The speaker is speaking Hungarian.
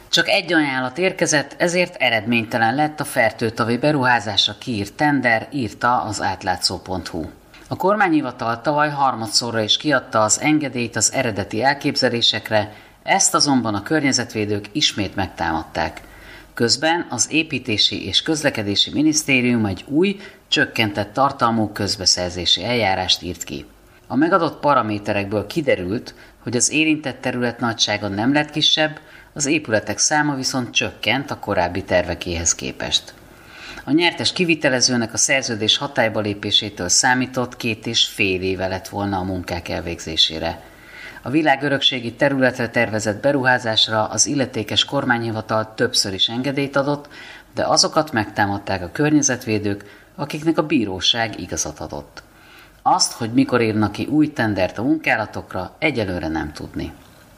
Csak egy ajánlat érkezett, ezért eredménytelen lett a Fertőtavi beruházásra kiírt tender, írta az átlátszó.hu. A kormányhivatal tavaly harmadszorra is kiadta az engedélyt az eredeti elképzelésekre, ezt azonban a környezetvédők ismét megtámadták. Közben az Építési és Közlekedési Minisztérium egy új, csökkentett tartalmú közbeszerzési eljárást írt ki. A megadott paraméterekből kiderült, hogy az érintett terület nagysága nem lett kisebb, az épületek száma viszont csökkent a korábbi tervekéhez képest. A nyertes kivitelezőnek a szerződés hatályba lépésétől számított 2,5 éve lett volna a munkák elvégzésére. A világörökségi területre tervezett beruházásra az illetékes kormányhivatal többször is engedélyt adott, de azokat megtámadták a környezetvédők, akiknek a bíróság igazat adott. Azt, hogy mikor írnak ki új tendert a munkálatokra, egyelőre nem tudni.